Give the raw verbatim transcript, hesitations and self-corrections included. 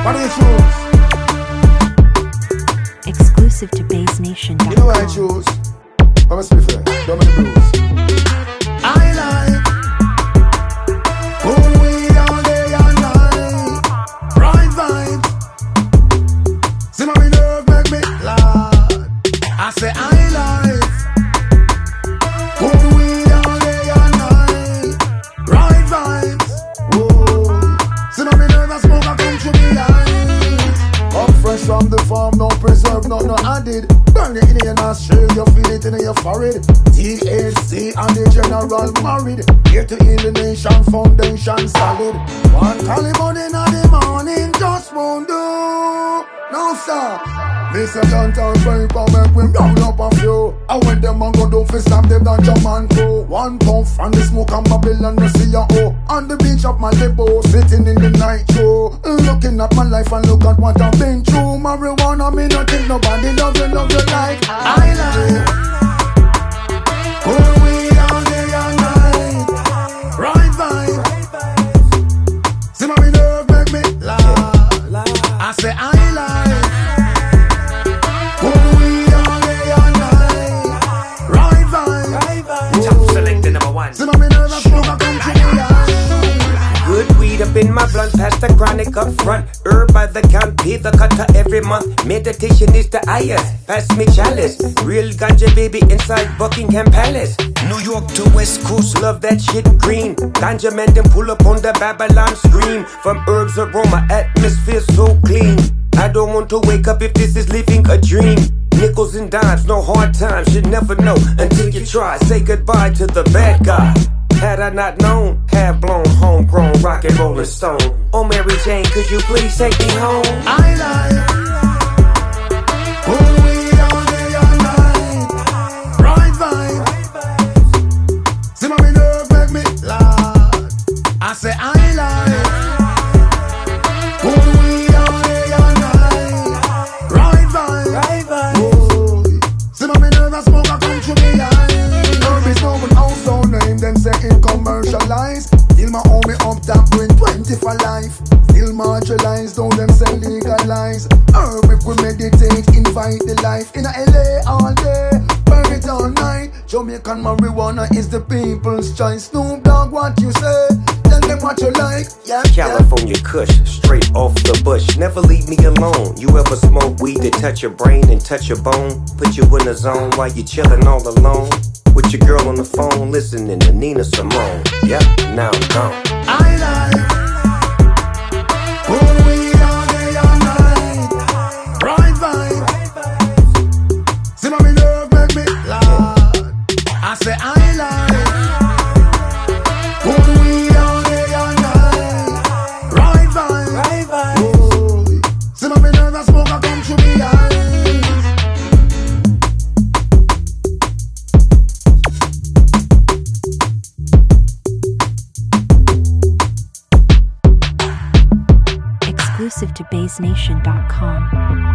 What do you choose? Exclusive to Bass Nation dot com. You know what I choose? I'm a split fair. Don't make the blues. I like cool weed all day and night. Right vibes. See my nerve make me laugh. I say I like cool weed all day and night. Right vibes. Whoa. See my nerve I smoke I come to me eyes. Up fresh from the farm, no preserve, no no added. Burn it in your nostril, you feel it in your forehead. T H C and the general married. Here to heal the nation, foundation solid. One Taliban in the morning just won't do. No sir. Mister Downtown Paper make we round up a few. I went them and go do fi stab them down German crew. One puff and the smoke and Babylon no see ya oh. On the beach of Malibu, sitting in the night show. Looking at my life and look at what I've been through. Marijuana me not think nobody love you, love you like I like. Cool weed all day and night. Right vibe. See my nerve make me laugh. I say I like. Cool weed all day and night. Right vibe. Top select the number one. See my nerve I smoke I come to me eyes. Good weed up in my blunt, past the chronic up front. Herb by the count, pay the cutter every month. Meditation is the highest, pass me chalice. Real ganja baby inside Buckingham Palace. New York to West Coast, love that shit green. Ganja man them pull up on the Babylon scream. From herbs aroma, atmosphere so clean. I don't want to wake up if this is living a dream. Nickels and dimes, no hard times, should never know until you try. Say goodbye to the bad guy. Had I not known, have blown homegrown rock and rolling stone. Oh Mary Jane, could you please take me home? I like cool weed all day and night. Right vibe. See my nerve make me laugh. I say I like cool weed all day and night. Right vibe. Whoa. See my nerve I smoke I come to me eyes. Herb is no one household name. Them say it commercialized. Still my homie up top doing twenty for life. Still marginalized, though them say legalize. Herb if we meditate, invite the life. In a L A all day, burn it all night. Jamaican marijuana is the people's choice. Snoop Dogg, what you say? Tell them what you like. Yeah, California Kush, straight off the bush. Never leave me alone. You ever smoke weed to touch your brain and touch your bone? Put you in a zone while you chillin' all alone. With your girl on the phone, listening to Nina Simone. Yep, now I'm gone. I like cool weed all day and night. Right vibe. See my nerve make me laugh. I say I like cool weed all day and night. Right vibe. Whoa. See my nerve I smoke I come to me eyes. Exclusive to Bass Nation dot com.